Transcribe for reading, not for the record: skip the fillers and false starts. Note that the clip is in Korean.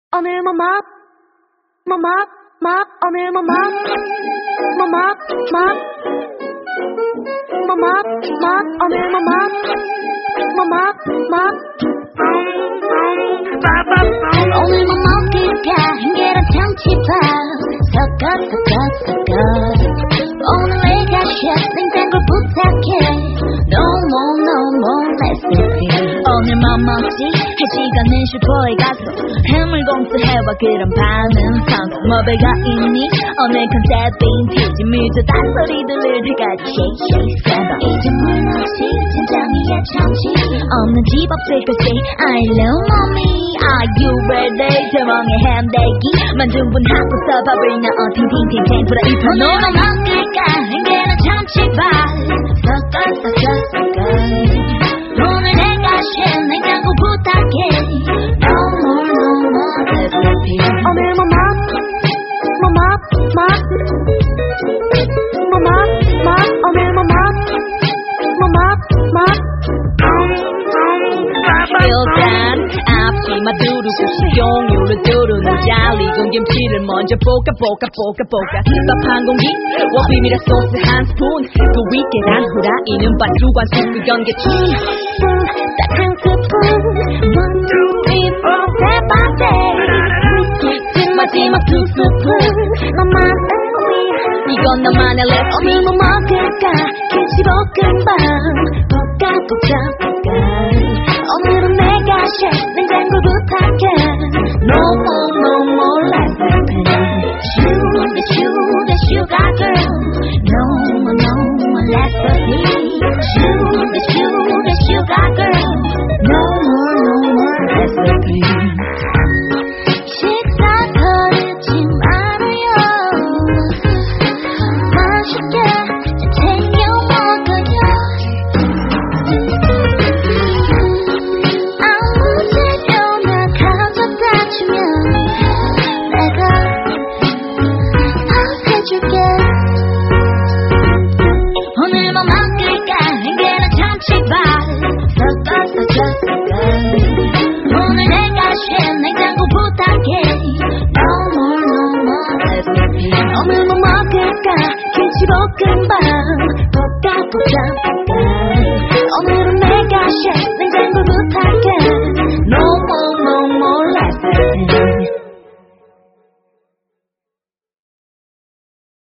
오늘 오늘 먹을까 한계란 참치밥 섞어 오늘 내가 셰프 냉장고 부탁해 No more recipe 오늘 뭐 먹지? 할 시간은 슈퍼에 가서 해물공수해와 그런 반응 상품 뭐 별거 있니? 오늘 컨셉 빈티지 뮤즈 딴소리 들을 때까지 shake scramble 이제 물 없이 진정이야 참치 없는 집 없을 것이 I love mommy Are you ready? 대왕의 햄대기 만든 분 하고서 밥을 넣어 팅팅팅팅 불어 입혀 오늘 뭐 먹을까? 한개는 참치밥 섞어 오늘 내가 셰프 냉장고 부탁해 No more recipe 오늘 뭐 일단 앞치마 두르고 식용유를 두르는 잘리 익은 김치를 먼저 볶아 밥 한 공기 워비밀의 소스 한 스푼 그 위 계란 후라이는 반죽 완숙 그 연계 딱 한 스푼 1, 2, 3, 4 집 마지막 두 스푼 너만을 위한 이건 너만의 랩 오늘 뭐 먹을까 김치볶음밥 볶아 오늘은 내가 셰프 냉장고 부탁해 No more recipe the sugar girl No more recipe the sugar girl No more recipe 식사 버리지 말아요 맛있게 챙겨 먹어요 오늘 뭐 먹을까 한개는 참치밥 섞어 오늘 내가 셰프 냉장고 부탁해 No more recipe 오늘 뭐 먹을까 김치볶음밥 볶아